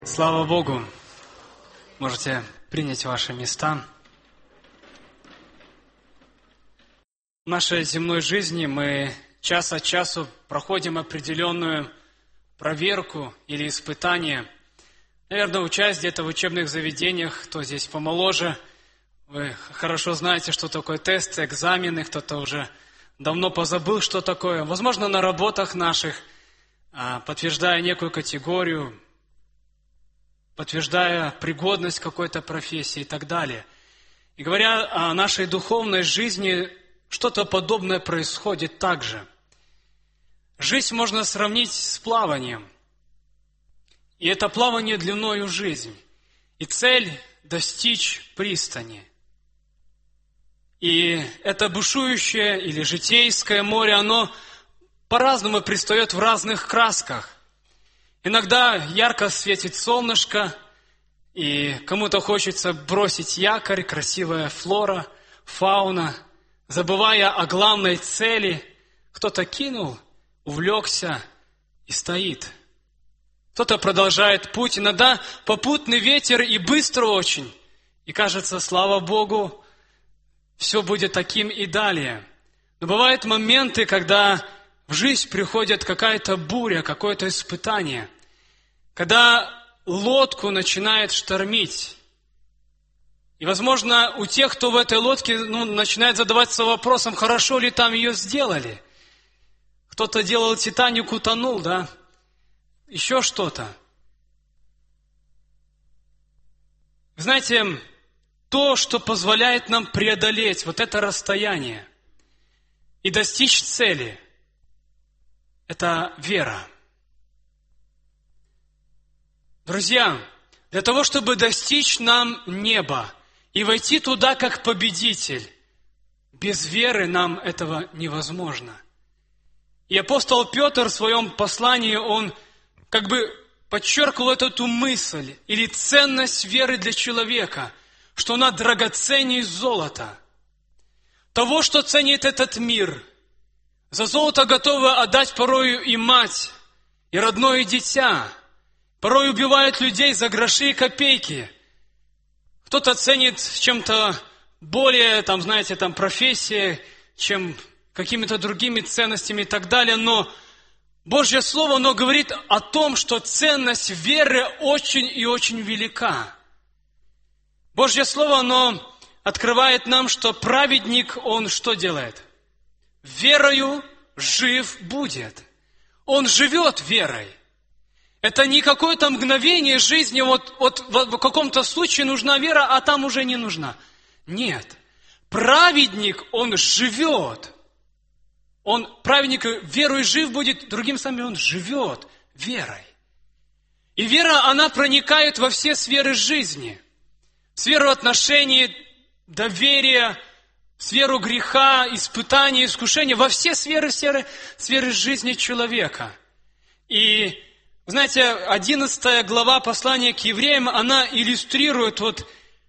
Слава Богу! Можете принять ваши места. В нашей земной жизни мы час от часу проходим определенную проверку или испытание. Наверное, учась где-то в учебных заведениях, кто здесь помоложе, вы хорошо знаете, что такое тесты, экзамены, кто-то уже давно позабыл, что такое. Возможно, на работах наших, подтверждая некую категорию, подтверждая пригодность какой-то профессии и так далее. И говоря о нашей духовной жизни, что-то подобное происходит также. Жизнь можно сравнить с плаванием. И это плавание длиною жизнь. И цель – достичь пристани. И это бушующее или житейское море, оно по-разному предстает в разных красках. Иногда ярко светит солнышко, и кому-то хочется бросить якорь, красивая флора, фауна, забывая о главной цели. Кто-то кинул, увлекся и стоит. Кто-то продолжает путь. Иногда попутный ветер и быстро очень. И кажется, слава Богу, все будет таким и далее. Но бывают моменты, когда в жизнь приходит какая-то буря, какое-то испытание, когда лодку начинает штормить. И, возможно, у тех, кто в этой лодке, начинает задаваться вопросом, хорошо ли там ее сделали. Кто-то делал «Титаник», утонул, да? Еще что-то. Знаете, то, что позволяет нам преодолеть вот это расстояние и достичь цели, это вера. Друзья, для того, чтобы достичь нам неба и войти туда как победитель, без веры нам этого невозможно. И апостол Петр в своем послании, он как бы подчеркивал эту мысль или ценность веры для человека, что она драгоценнее золота. Того, что ценит этот мир. За золото готовы отдать порою и мать, и родное дитя. Порой убивают людей за гроши и копейки. Кто-то ценит чем-то более, профессией, чем какими-то другими ценностями и так далее. Но Божье Слово, оно говорит о том, что ценность веры очень и очень велика. Божье Слово, оно открывает нам, что праведник, он что делает? Верою жив будет. Он живет верой. Это не какое-то мгновение жизни, вот в каком-то случае нужна вера, а там уже не нужна. Нет. Праведник, он живет. Праведник верой жив будет, другим словом, он живет верой. И вера, она проникает во все сферы жизни. В сферу отношений, доверия, в сферу греха, испытания, искушения, во все сферы жизни человека. И знаете, 11 глава послания к евреям, она иллюстрирует вот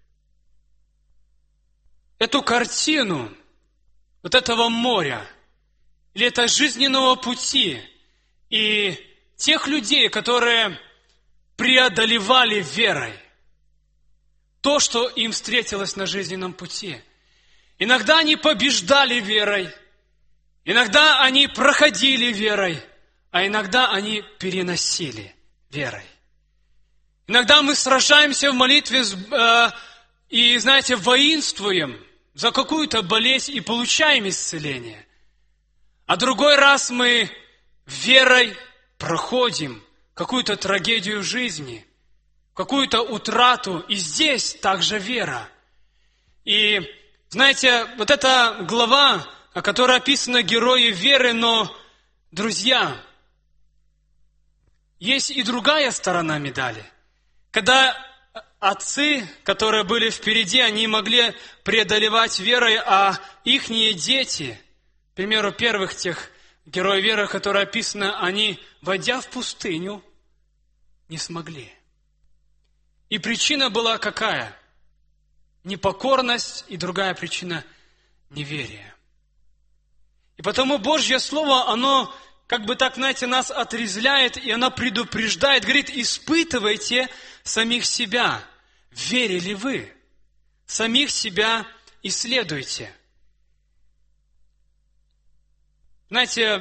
эту картину вот этого моря, или этого жизненного пути, и тех людей, которые преодолевали верой то, что им встретилось на жизненном пути. Иногда они побеждали верой, иногда они проходили верой, а иногда они переносили верой. Иногда мы сражаемся в молитве и, воинствуем за какую-то болезнь и получаем исцеление. А другой раз мы верой проходим какую-то трагедию жизни, какую-то утрату, и здесь также вера. И, вот эта глава, о которой описаны герои веры, но, друзья, есть и другая сторона медали. Когда отцы, которые были впереди, они могли преодолевать верой, а ихние дети, к примеру, первых тех героев веры, которые описаны, они, войдя в пустыню, не смогли. И причина была какая? Непокорность, и другая причина – неверие. И потому Божье Слово, оно как бы так, знаете, нас отрезвляет, и она предупреждает, говорит, испытывайте самих себя. Верили вы? Самих себя исследуйте. Знаете,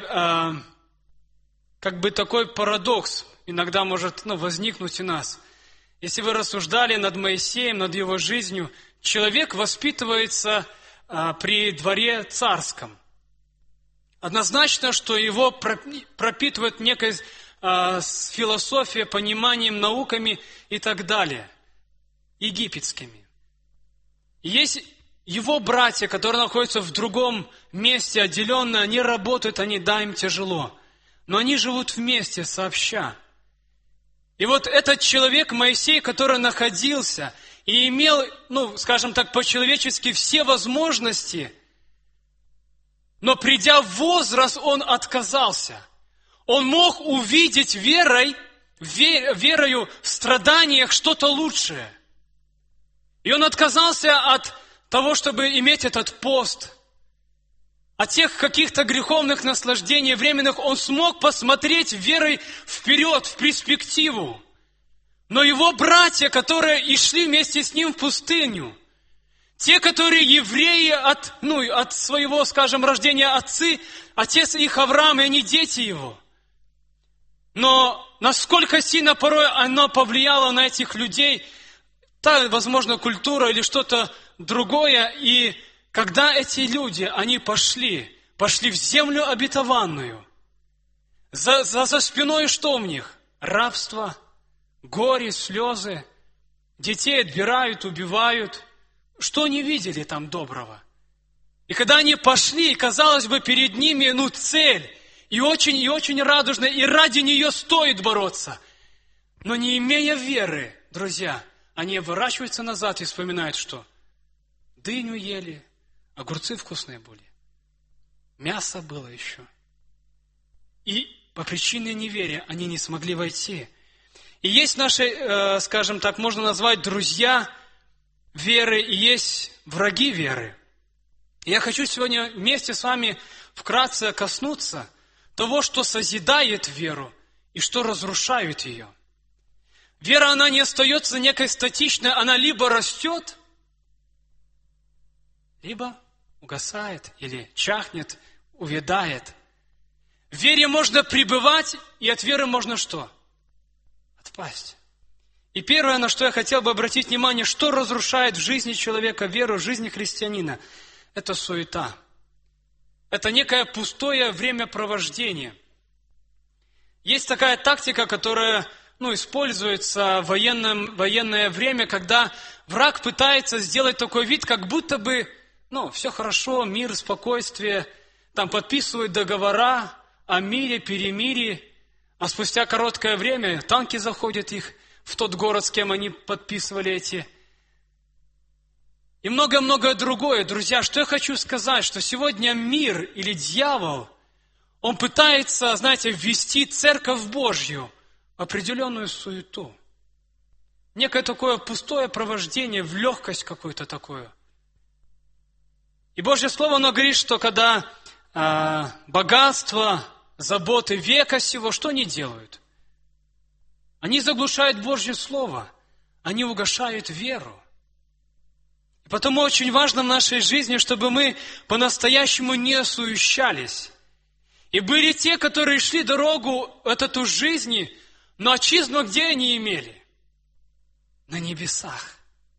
как бы такой парадокс иногда может возникнуть у нас. Если вы рассуждали над Моисеем, над его жизнью, человек воспитывается при дворе царском. Однозначно, что его пропитывает некая философия, пониманием, науками и так далее, египетскими. И есть его братья, которые находятся в другом месте, отделенные, они работают, им тяжело. Но они живут вместе, сообща. И вот этот человек, Моисей, который находился и имел, скажем так, по-человечески все возможности, но придя в возраст, он отказался. Он мог увидеть верою в страданиях что-то лучшее. И он отказался от того, чтобы иметь этот пост. От тех каких-то греховных наслаждений временных он смог посмотреть верой вперед, в перспективу. Но его братья, которые и шли вместе с ним в пустыню, те, которые евреи от своего, скажем, рождения отцы, отец их Авраам, и они дети его. Но насколько сильно порой оно повлияло на этих людей, возможно, культура или что-то другое. И когда эти люди, они пошли в землю обетованную, за спиной что у них? Рабство, горе, слезы, детей отбирают, убивают. Что они видели там доброго? И когда они пошли, казалось бы, перед ними, цель, и очень радужная, и ради нее стоит бороться. Но не имея веры, друзья, они оборачиваются назад и вспоминают, что дыню ели, огурцы вкусные были, мясо было еще. И по причине неверия они не смогли войти. И есть наши, скажем так, можно назвать друзья веры, и есть враги веры. И я хочу сегодня вместе с вами вкратце коснуться того, что созидает веру и что разрушает ее. Вера, она не остается некой статичной, она либо растет, либо угасает или чахнет, увядает. В вере можно пребывать, и от веры можно что? Отпасть. И первое, на что я хотел бы обратить внимание, что разрушает в жизни человека веру, в жизни христианина, это суета. Это некое пустое времяпровождение. Есть такая тактика, которая используется в военное время, когда враг пытается сделать такой вид, как будто бы все хорошо, мир, спокойствие, подписывают договора о мире, перемирии, а спустя короткое время танки заходят их в тот город, с кем они подписывали эти. И многое-многое другое. Друзья, что я хочу сказать, что сегодня мир или дьявол, он пытается, ввести Церковь Божью в определенную суету. Некое такое пустое провождение в легкость какую-то такую. И Божье Слово, оно говорит, что когда богатство, заботы века сего, что они делают? Они заглушают Божье Слово, они угошают веру. И потому очень важно в нашей жизни, чтобы мы по-настоящему не суещались. И были те, которые шли дорогу эту жизни, но отчизну где они имели? На небесах.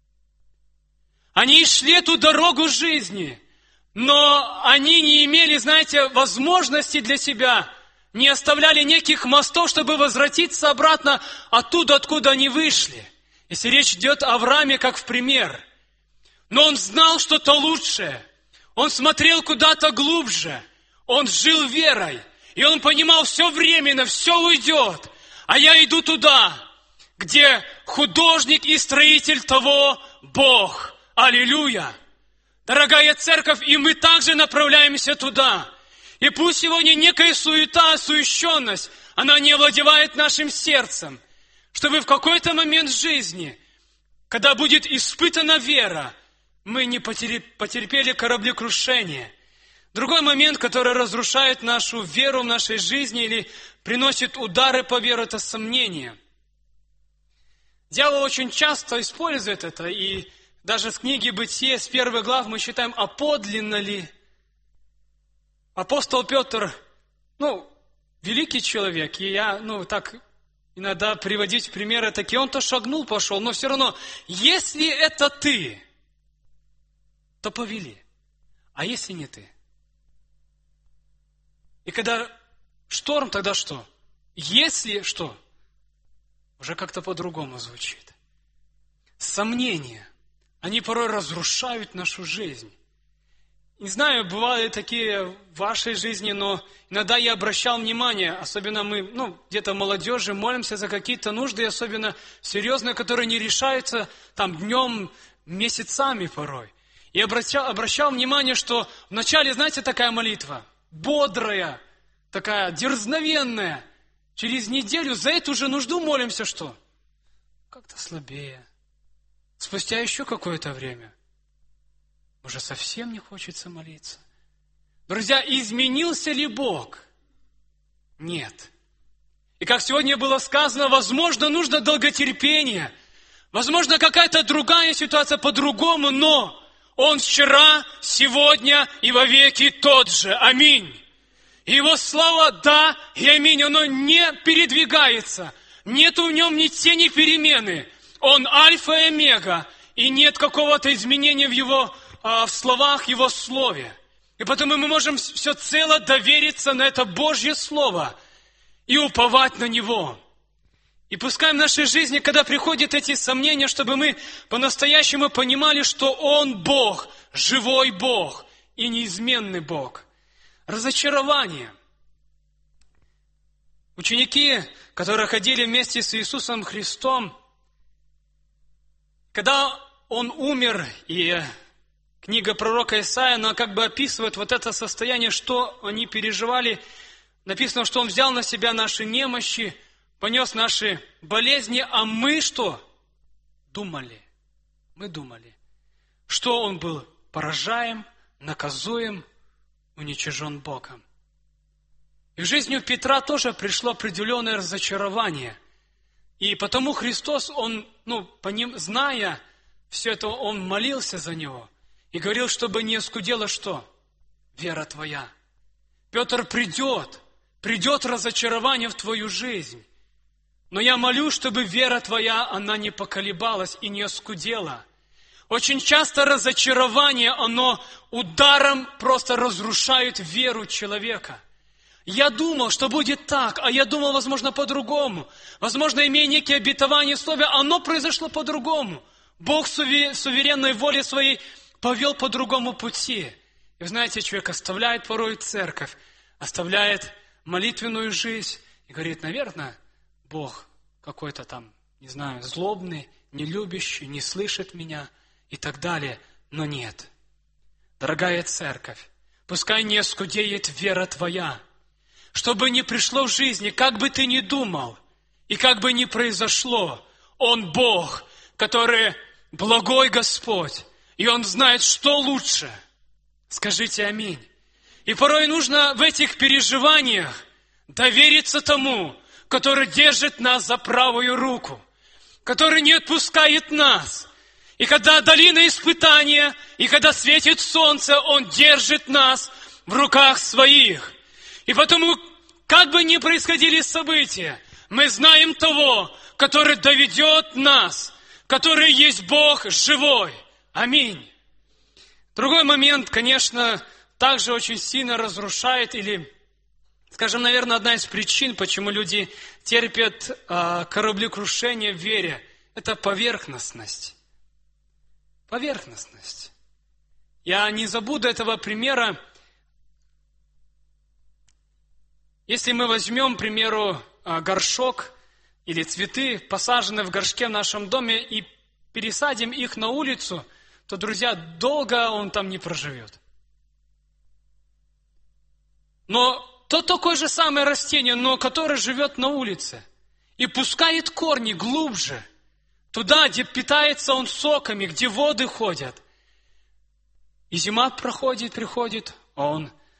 Они шли эту дорогу жизни, но они не имели, возможности для себя, не оставляли неких мостов, чтобы возвратиться обратно оттуда, откуда они вышли. Если речь идет о Аврааме, как в пример. Но он знал что-то лучшее. Он смотрел куда-то глубже. Он жил верой. И он понимал, все временно, все уйдет. А я иду туда, где художник и строитель того Бог. Аллилуйя! Дорогая церковь, и мы также направляемся туда. И пусть сегодня некая суета, суещенность, она не овладевает нашим сердцем, чтобы в какой-то момент жизни, когда будет испытана вера, мы не потерпели кораблекрушение. Другой момент, который разрушает нашу веру в нашей жизни или приносит удары по вере, это сомнение. Дьявол очень часто использует это, и даже в книге «Бытие» с 1 глав мы читаем, а подлинно ли? Апостол Петр, великий человек, и я, так иногда приводить примеры такие, он-то шагнул, пошел, но все равно, если это ты, то повели, а если не ты? И когда шторм, тогда что? Если что? Уже как-то по-другому звучит. Сомнения, они порой разрушают нашу жизнь. Не знаю, бывали такие в вашей жизни, но иногда я обращал внимание, особенно мы, где-то молодежи, молимся за какие-то нужды, особенно серьезные, которые не решаются там днем, месяцами порой. И обращал внимание, что вначале, знаете, такая молитва, бодрая, такая дерзновенная. Через неделю за эту же нужду молимся, что? Как-то слабее. Спустя еще какое-то время уже совсем не хочется молиться. Друзья, изменился ли Бог? Нет. И как сегодня было сказано, возможно, нужно долготерпение. Возможно, какая-то другая ситуация по-другому, но Он вчера, сегодня и вовеки тот же. Аминь. Его слава «да» и «аминь», оно не передвигается. Нет в нем ни тени перемены. Он альфа и омега. И нет какого-то изменения в словах, Его слове. И потому мы можем всецело довериться на это Божье Слово и уповать на Него. И пускай в нашей жизни, когда приходят эти сомнения, чтобы мы по-настоящему понимали, что Он Бог, живой Бог и неизменный Бог. Разочарование. Ученики, которые ходили вместе с Иисусом Христом, когда Он умер, и книга пророка Исаия, она как бы описывает вот это состояние, что они переживали. Написано, что Он взял на себя наши немощи, понес наши болезни, а мы что? Мы думали, что Он был поражаем, наказуем, уничижен Богом. И в жизни у Петра тоже пришло определенное разочарование. И потому Христос, Он, зная все это, Он молился за него. И говорил, чтобы не оскудела что? Вера твоя. Петр, придет разочарование в твою жизнь. Но я молю, чтобы вера твоя, она не поколебалась и не оскудела. Очень часто разочарование, оно ударом просто разрушает веру человека. Я думал, что будет так, а я думал, возможно, по-другому. Возможно, имея некие обетования в Слове, оно произошло по-другому. Бог в суверенной воле своей повел по другому пути. И вы знаете, человек оставляет порой церковь, оставляет молитвенную жизнь и говорит, наверное, Бог какой-то там, злобный, нелюбящий, не слышит меня и так далее. Но нет. Дорогая церковь, пускай не оскудеет вера твоя, чтобы не пришло в жизни, как бы ты ни думал, и как бы ни произошло, Он Бог, который благой Господь, и Он знает, что лучше. Скажите аминь. И порой нужно в этих переживаниях довериться тому, который держит нас за правую руку, который не отпускает нас. И когда долина испытания, и когда светит солнце, Он держит нас в руках своих. И потому, как бы ни происходили события, мы знаем того, который доведет нас, который есть Бог живой. Аминь. Другой момент, конечно, также очень сильно разрушает или, скажем, наверное, одна из причин, почему люди терпят кораблекрушение в вере, это поверхностность. Поверхностность. Я не забуду этого примера. Если мы возьмем, к примеру, горшок или цветы, посаженные в горшке в нашем доме, и пересадим их на улицу, то, друзья, долго он там не проживет. Но то такое же самое растение, но которое живет на улице и пускает корни глубже, туда, где питается он соками, где воды ходят. И зима приходит, а он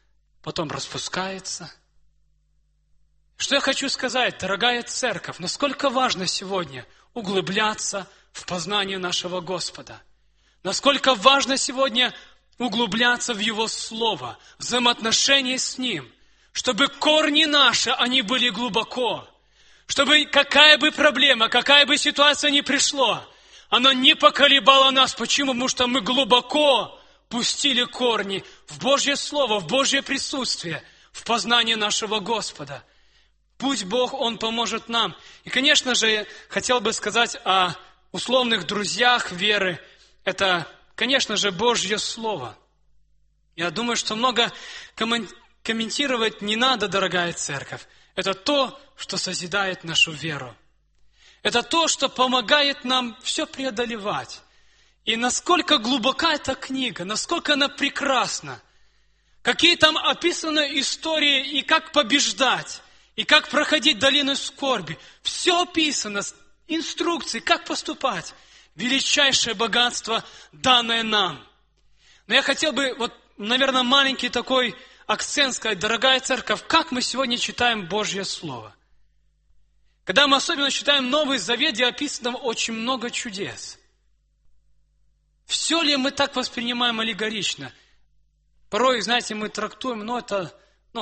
потом распускается. Что я хочу сказать, дорогая церковь, насколько важно сегодня углубляться в познание нашего Господа. Насколько важно сегодня углубляться в Его Слово, взаимоотношения с Ним, чтобы корни наши, они были глубоко, чтобы какая бы проблема, какая бы ситуация ни пришла, она не поколебала нас. Почему? Потому что мы глубоко пустили корни в Божье Слово, в Божье присутствие, в познание нашего Господа. Пусть Бог, Он поможет нам. И, конечно же, я хотел бы сказать о условных друзьях веры. Это, конечно же, Божье Слово. Я думаю, что много комментировать не надо, дорогая церковь. Это то, что созидает нашу веру. Это то, что помогает нам все преодолевать. И насколько глубока эта книга, насколько она прекрасна. Какие там описаны истории и как побеждать, и как проходить долину скорби. Все описано, инструкции, как поступать. Величайшее богатство, данное нам. Но я хотел бы, наверное, маленький такой акцент сказать, дорогая церковь, как мы сегодня читаем Божье Слово. Когда мы особенно читаем Новый Завет, где описано очень много чудес. Все ли мы так воспринимаем аллегорично? Порой, знаете, мы трактуем, так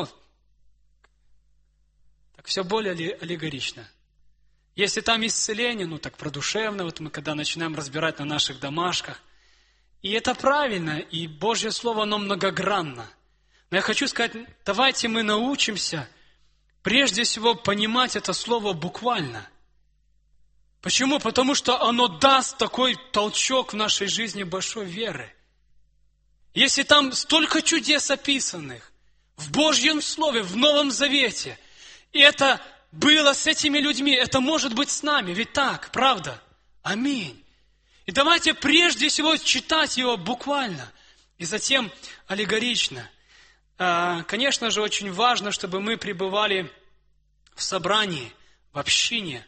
все более аллегорично. Если там исцеление, так продушевно, мы когда начинаем разбирать на наших домашках. И это правильно, и Божье Слово, оно многогранно. Но я хочу сказать, давайте мы научимся прежде всего понимать это Слово буквально. Почему? Потому что оно даст такой толчок в нашей жизни большой веры. Если там столько чудес описанных в Божьем Слове, в Новом Завете, и это было с этими людьми, это может быть с нами, ведь так, правда? Аминь. И давайте прежде всего читать его буквально, и затем аллегорично. Конечно же, очень важно, чтобы мы пребывали в собрании, в общине.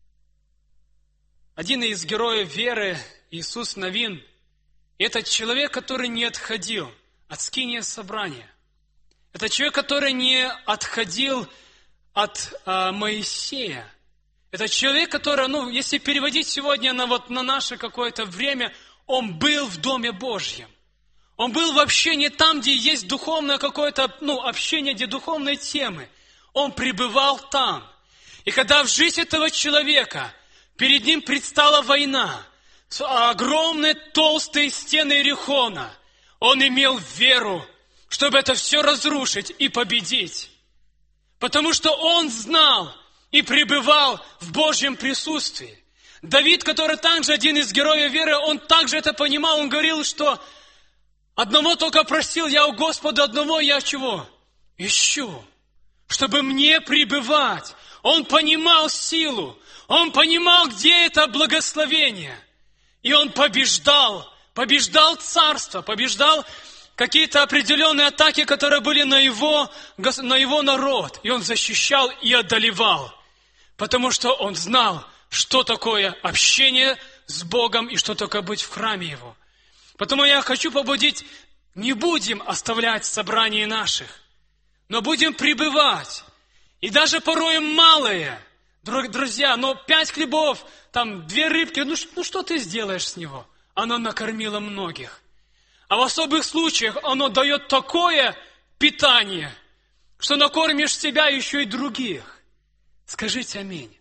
Один из героев веры, Иисус Навин, это человек, который не отходил от скиния собрания. Это человек, который не отходил от Моисея. Это человек, который, если переводить сегодня на наше какое-то время, он был в Доме Божьем. Он был в общении там, где есть духовное какое-то, общение, где духовные темы. Он пребывал там. И когда в жизнь этого человека перед ним предстала война, огромные толстые стены Иерихона, он имел веру, чтобы это все разрушить и победить. Потому что он знал и пребывал в Божьем присутствии. Давид, который также один из героев веры, он также это понимал. Он говорил, что одного только просил я у Господа, одного я чего? Ищу, чтобы мне пребывать. Он понимал силу, он понимал, где это благословение. И он побеждал царство, побеждал какие-то определенные атаки, которые были на его народ. И он защищал и одолевал. Потому что он знал, что такое общение с Богом и что такое быть в храме Его. Потому я хочу побудить, не будем оставлять собрания наших, но будем пребывать. И даже порой малое, друзья, 5 хлебов, 2 рыбки, что ты сделаешь с него? Оно накормило многих. А в особых случаях оно дает такое питание, что накормишь себя еще и других. Скажите аминь.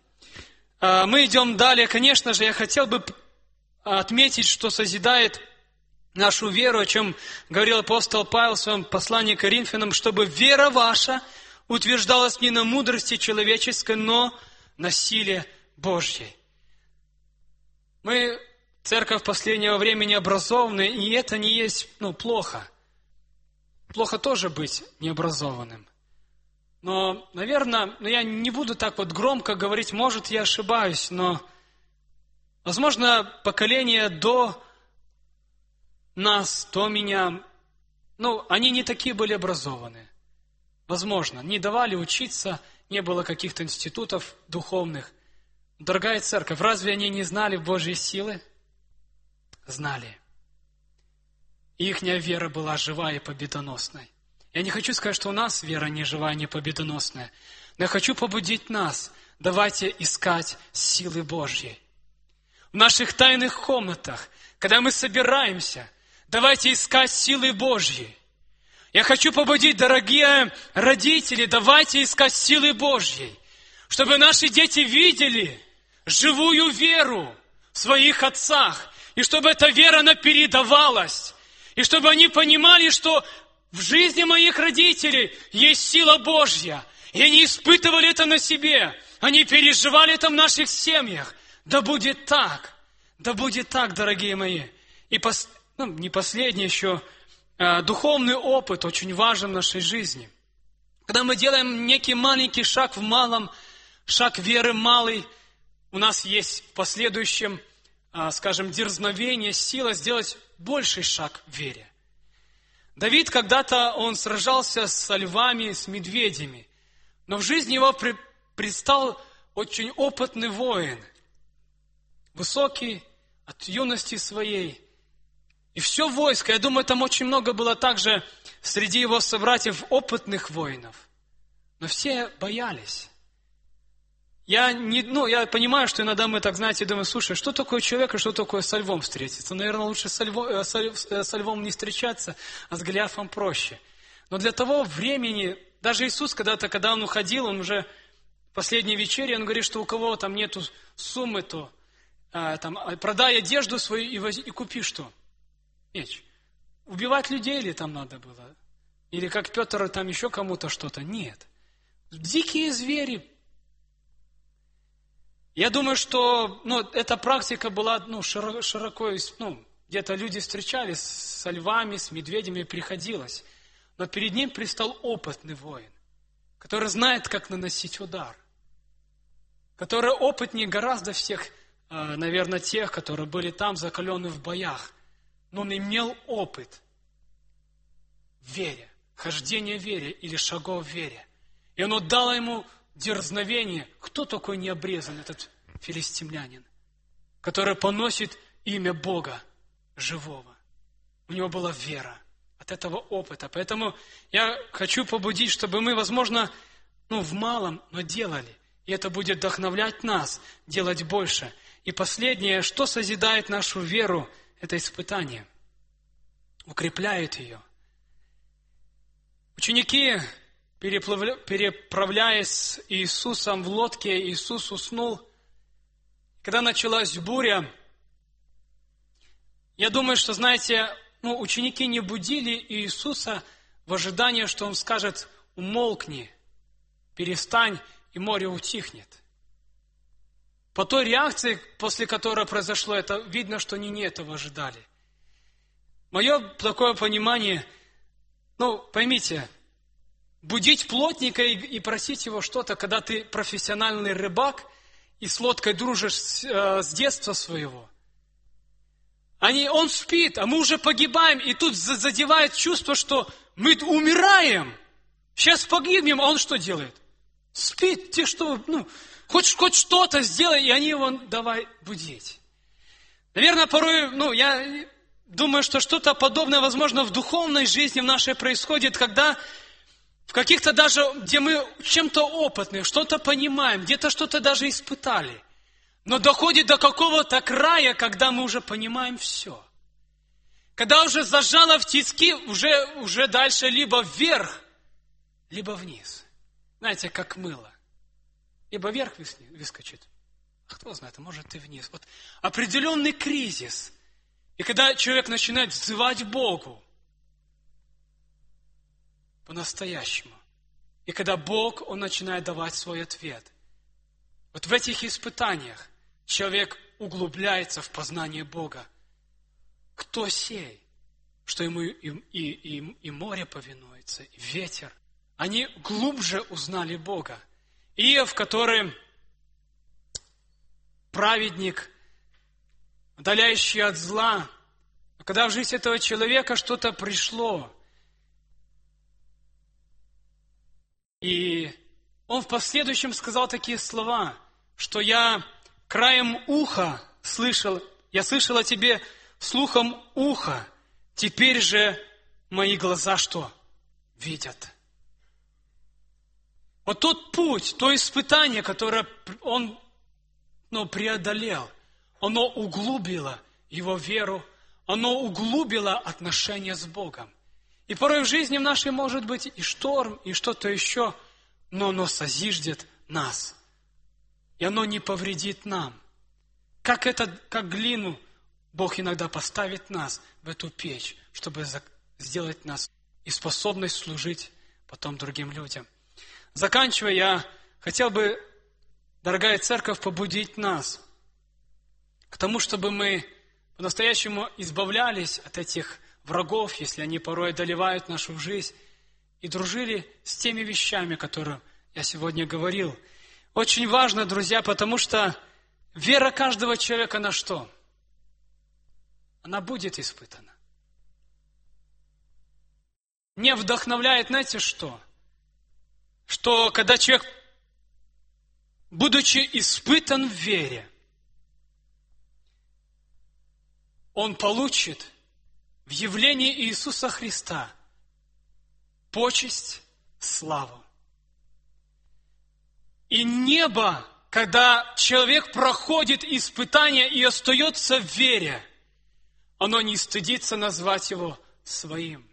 Мы идем далее. Конечно же, я хотел бы отметить, что созидает нашу веру, о чем говорил апостол Павел в своем послании к Коринфянам, чтобы вера ваша утверждалась не на мудрости человеческой, но на силе Божьей. Мы, церковь последнего времени, образованная, и это не есть плохо. Плохо тоже быть необразованным. Но, наверное, я не буду так громко говорить, может, я ошибаюсь, но, возможно, поколение до нас, до меня, они не такие были образованные. Возможно, не давали учиться, не было каких-то институтов духовных. Дорогая церковь, разве они не знали Божьей силы? Знали. И ихняя вера была живая и победоносной. Я не хочу сказать, что у нас вера не живая, не победоносная, но я хочу побудить нас. Давайте искать силы Божьей. В наших тайных комнатах, когда мы собираемся, давайте искать силы Божьей. Я хочу побудить, дорогие родители, давайте искать силы Божьей, чтобы наши дети видели живую веру в своих отцах, и чтобы эта вера, она передавалась, и чтобы они понимали, что в жизни моих родителей есть сила Божья, и они испытывали это на себе, они переживали это в наших семьях. Да будет так, дорогие мои. И не последний еще, духовный опыт очень важен в нашей жизни. Когда мы делаем некий маленький шаг в малом, шаг веры малый, у нас есть в последующем, скажем, дерзновение, сила сделать больший шаг в вере. Давид когда-то, он сражался со львами, с медведями, но в жизни его предстал очень опытный воин, высокий, от юности своей. И все войско, я думаю, там очень много было также среди его собратьев опытных воинов. Но все боялись. Я понимаю, что иногда мы так, знаете, думаем, слушай, что такое человек и что такое со львом встретиться? Наверное, лучше со львом не встречаться, а с Голиафом проще. Но для того времени, даже Иисус когда-то, когда Он уходил, Он уже в последней вечере, Он говорит, что у кого там нету суммы, то продай одежду свою и купи что? Меч. Убивать людей ли там надо было? Или как Петр там еще кому-то что-то? Нет. Дикие звери. Я думаю, что эта практика была широко, где-то люди встречались со львами, с медведями, приходилось. Но перед ним предстал опытный воин, который знает, как наносить удар, который опытнее гораздо всех, наверное, тех, которые были там закалены в боях. Но он имел опыт в вере, хождения в вере или шагов в вере. И оно дало ему дерзновение. Кто такой необрезан, этот филистимлянин, который поносит имя Бога живого? У него была вера от этого опыта. Поэтому я хочу побудить, чтобы мы, возможно, в малом, но делали. И это будет вдохновлять нас делать больше. И последнее, что созидает нашу веру, это испытание, укрепляет ее. Ученики, переправляясь с Иисусом в лодке, Иисус уснул. Когда началась буря, я думаю, что, знаете, ученики не будили Иисуса в ожидании, что Он скажет: умолкни, перестань, и море утихнет. По той реакции, после которой произошло это, видно, что они не этого ожидали. Мое такое понимание, поймите, будить плотника и просить его что-то, когда ты профессиональный рыбак и с лодкой дружишь с детства своего. Он спит, а мы уже погибаем, и тут задевает чувство, что мы умираем. Сейчас погибнем, а он что делает? Спит, ты что, хоть что-то сделай, и они его давай будить. Наверное, порой, я думаю, что что-то подобное, возможно, в духовной жизни в нашей происходит, когда в каких-то даже, где мы чем-то опытны, что-то понимаем, где-то что-то даже испытали. Но доходит до какого-то края, когда мы уже понимаем все. Когда уже зажало в тиски, уже дальше либо вверх, либо вниз. Знаете, как мыло. Либо вверх выскочит, а кто знает, а может и вниз. Вот определенный кризис. И когда человек начинает взывать Богу по-настоящему, и когда Бог, Он начинает давать свой ответ. Вот в этих испытаниях человек углубляется в познание Бога. Кто сей, что ему и море повинуется, и ветер. Они глубже узнали Бога. Иов, который праведник, удаляющий от зла, когда в жизнь этого человека что-то пришло, и он в последующем сказал такие слова, что я краем уха слышал, я слышал о тебе слухом уха, теперь же мои глаза что? видят. Вот тот путь, то испытание, которое он преодолел, оно углубило его веру, оно углубило отношения с Богом. И порой в жизни в нашей может быть и шторм, и что-то еще, но оно созиждет нас. И оно не повредит нам. Как глину Бог иногда поставит нас в эту печь, чтобы сделать нас и способность служить потом другим людям. Заканчивая, я хотел бы, дорогая церковь, побудить нас к тому, чтобы мы по-настоящему избавлялись от этих врагов, если они порой одолевают нашу жизнь, и дружили с теми вещами, которые я сегодня говорил. Очень важно, друзья, потому что вера каждого человека на что? Она будет испытана. Мне вдохновляет, знаете что? Что когда человек, будучи испытан в вере, он получит в явлении Иисуса Христа почесть, славу. И небо, когда человек проходит испытание и остается в вере, оно не стыдится назвать его своим.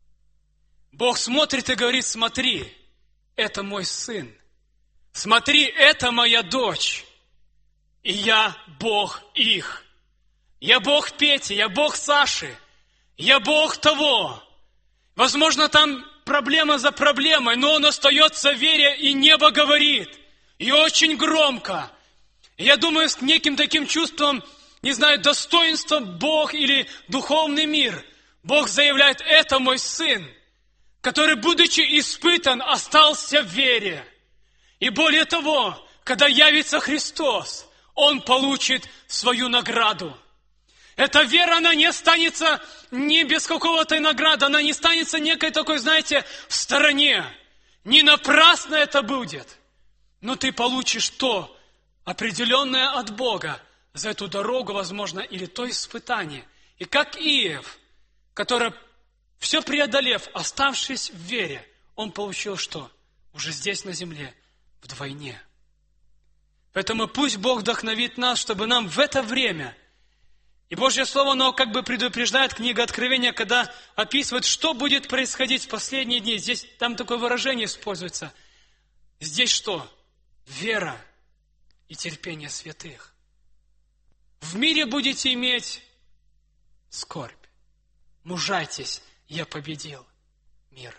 Бог смотрит и говорит: смотри, это мой сын. Смотри, это моя дочь. И я Бог их. Я Бог Пети, я Бог Саши, я Бог того. Возможно, там проблема за проблемой, но он остается в вере, и небо говорит. И очень громко. Я думаю, с неким таким чувством, не знаю, достоинства Бог или духовный мир. Бог заявляет: это мой сын, который, будучи испытан, остался в вере. И более того, когда явится Христос, Он получит свою награду. Эта вера, она не останется не без какого-то награды, она не останется некой такой, знаете, в стороне. Не напрасно это будет. Но ты получишь то, определенное от Бога, за эту дорогу, возможно, или то испытание. И как Иов, который, все преодолев, оставшись в вере, он получил что? Уже здесь на земле вдвойне. Поэтому пусть Бог вдохновит нас, чтобы нам в это время, и Божье Слово, оно как бы предупреждает, книга Откровения, когда описывает, что будет происходить в последние дни. Здесь, там такое выражение используется. Здесь что? Вера и терпение святых. В мире будете иметь скорбь. Мужайтесь, я победил мир.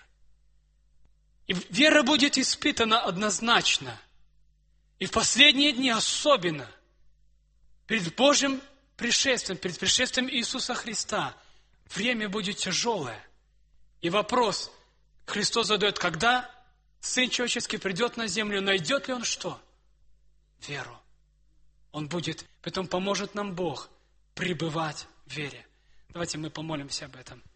И вера будет испытана однозначно. И в последние дни особенно. Перед Божьим пришествием, перед пришествием Иисуса Христа, время будет тяжелое. И вопрос Христос задает: когда Сын Человеческий придет на землю, найдет ли Он что? Веру. Он будет, поэтому поможет нам Бог пребывать в вере. Давайте мы помолимся об этом.